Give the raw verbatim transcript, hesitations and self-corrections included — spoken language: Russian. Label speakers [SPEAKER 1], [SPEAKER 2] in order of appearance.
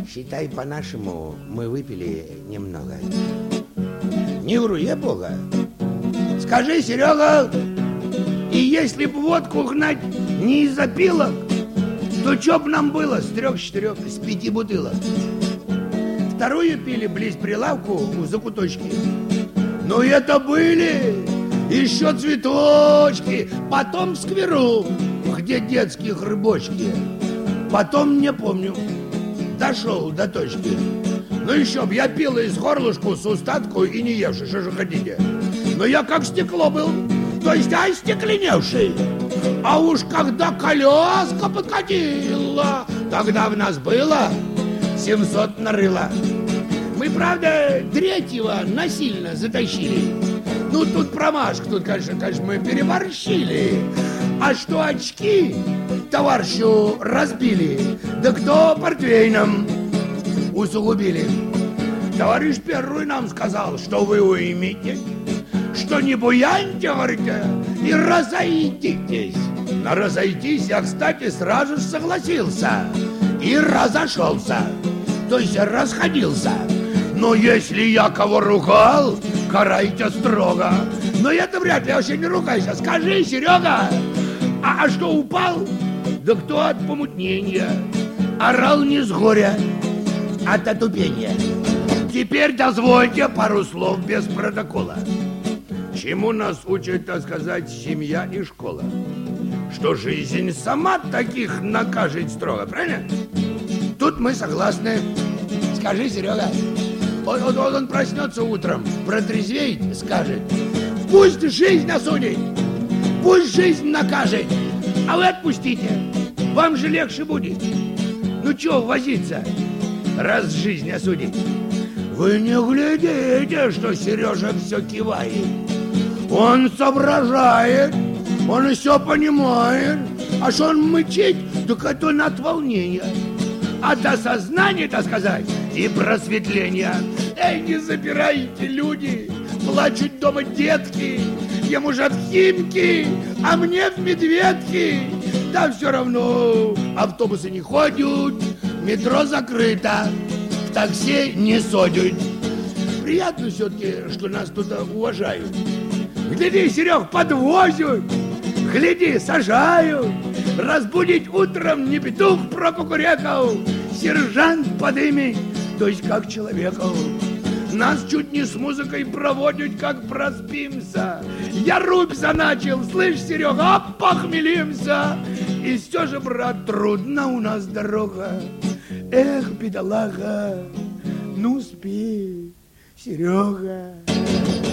[SPEAKER 1] Считай, по-нашему, мы выпили немного. Не вру, я Бога. Скажи, Серега, и если б водку гнать не из опилок, то чё б нам было с трех-четырех, с пяти бутылок? Вторую пили близ прилавку в закуточке. Но это были еще цветочки. Потом в скверу, где детские грибочки. Потом, не помню, дошел до точки. Ну еще б я пил из горлышку с устатку и не евший, что же хотите. Но я как стекло был, то есть остекленевший. А уж когда коляска подкатила, тогда в нас было семьсот нарыло. Мы, правда, третьего насильно затащили. Ну, тут промашка, тут, конечно, конечно, мы переборщили. А что очки товарищу разбили, да кто портвейном усугубили. Товарищ первый нам сказал, что вы уймите, что не буяньте, говорите, и разойдитесь. На разойтись я, кстати, сразу же согласился и разошелся, то есть расходился. Но если я кого ругал, карайте строго. Но это вряд ли, вообще не ругайся. Скажи, Серега, а, а что упал? Да кто от помутнения? Орал не с горя, а от отупения. Теперь дозвольте пару слов без протокола. Чему нас учит, так сказать, семья и школа? Что жизнь сама таких накажет строго, правильно? Тут мы согласны. Скажи, Серега, вот, вот, вот он проснется утром, протрезвеет, скажет: пусть жизнь осудит, пусть жизнь накажет, а вы отпустите, вам же легче будет. Ну чего возиться, раз жизнь осудит? Вы не глядите, что Сережа все кивает. Он соображает, он все понимает. А что он мычит, так это он от волнения. А до сознания, так сказать, и просветления. Эй, не забирайте, люди, плачут дома детки. Ему же от Химки, а мне в Медведки. Да все равно автобусы не ходят, метро закрыто, в такси не содят. Приятно все-таки, что нас тут уважают. Гляди, Серег, подвозят, гляди, сажают. Разбудить утром не петух прокукурекал, сержант подымет, то есть как человеков. Нас чуть не с музыкой проводят, как проспимся. Я рубься начал, слышь, Серега, похмелимся. И все же, брат, трудно у нас дорога. Эх, бедолага, ну спи, Серега.